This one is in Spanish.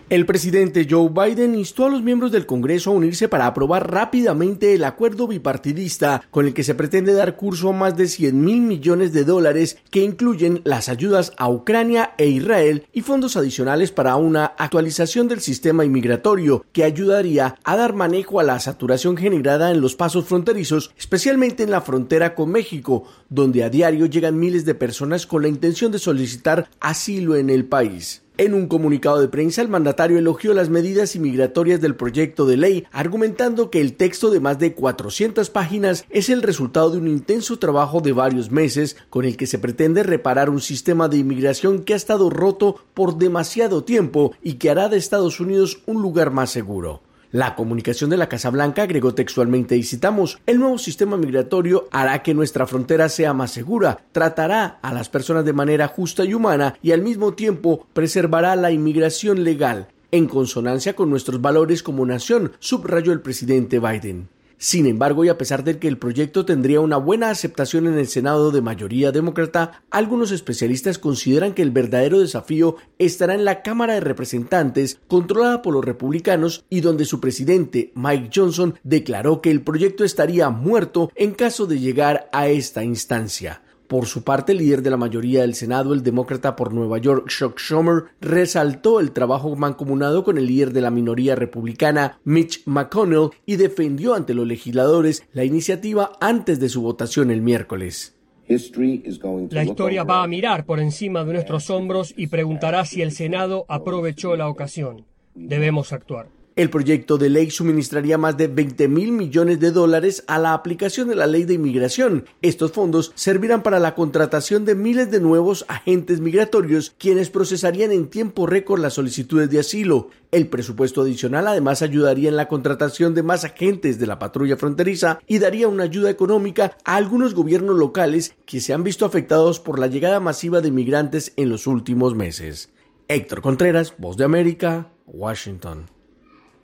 El presidente Joe Biden instó a los miembros del Congreso a unirse para aprobar rápidamente el acuerdo bipartidista con el que se pretende dar curso a más de $100.000 millones que incluyen las ayudas a Ucrania e Israel y fondos adicionales para una actualización del sistema inmigratorio que ayudaría a dar manejo a la saturación generada en los pasos fronterizos, especialmente en la frontera con México, donde a diario llegan miles de personas con la intención de solicitar asilo en el país. En un comunicado de prensa, el mandatario elogió las medidas inmigratorias del proyecto de ley, argumentando que el texto de más de 400 páginas es el resultado de un intenso trabajo de varios meses con el que se pretende reparar un sistema de inmigración que ha estado roto por demasiado tiempo y que hará de Estados Unidos un lugar más seguro. La comunicación de la Casa Blanca agregó textualmente, y citamos: el nuevo sistema migratorio hará que nuestra frontera sea más segura, tratará a las personas de manera justa y humana y al mismo tiempo preservará la inmigración legal, en consonancia con nuestros valores como nación, subrayó el presidente Biden. Sin embargo, y a pesar de que el proyecto tendría una buena aceptación en el Senado de mayoría demócrata, algunos especialistas consideran que el verdadero desafío estará en la Cámara de Representantes, controlada por los republicanos, y donde su presidente, Mike Johnson, declaró que el proyecto estaría muerto en caso de llegar a esta instancia. Por su parte, el líder de la mayoría del Senado, el demócrata por Nueva York, Chuck Schumer, resaltó el trabajo mancomunado con el líder de la minoría republicana, Mitch McConnell, y defendió ante los legisladores la iniciativa antes de su votación el miércoles. La historia va a mirar por encima de nuestros hombros y preguntará si el Senado aprovechó la ocasión. Debemos actuar. El proyecto de ley suministraría más de $20.000 millones a la aplicación de la ley de inmigración. Estos fondos servirán para la contratación de miles de nuevos agentes migratorios, quienes procesarían en tiempo récord las solicitudes de asilo. El presupuesto adicional además ayudaría en la contratación de más agentes de la patrulla fronteriza y daría una ayuda económica a algunos gobiernos locales que se han visto afectados por la llegada masiva de inmigrantes en los últimos meses. Héctor Contreras, Voz de América, Washington.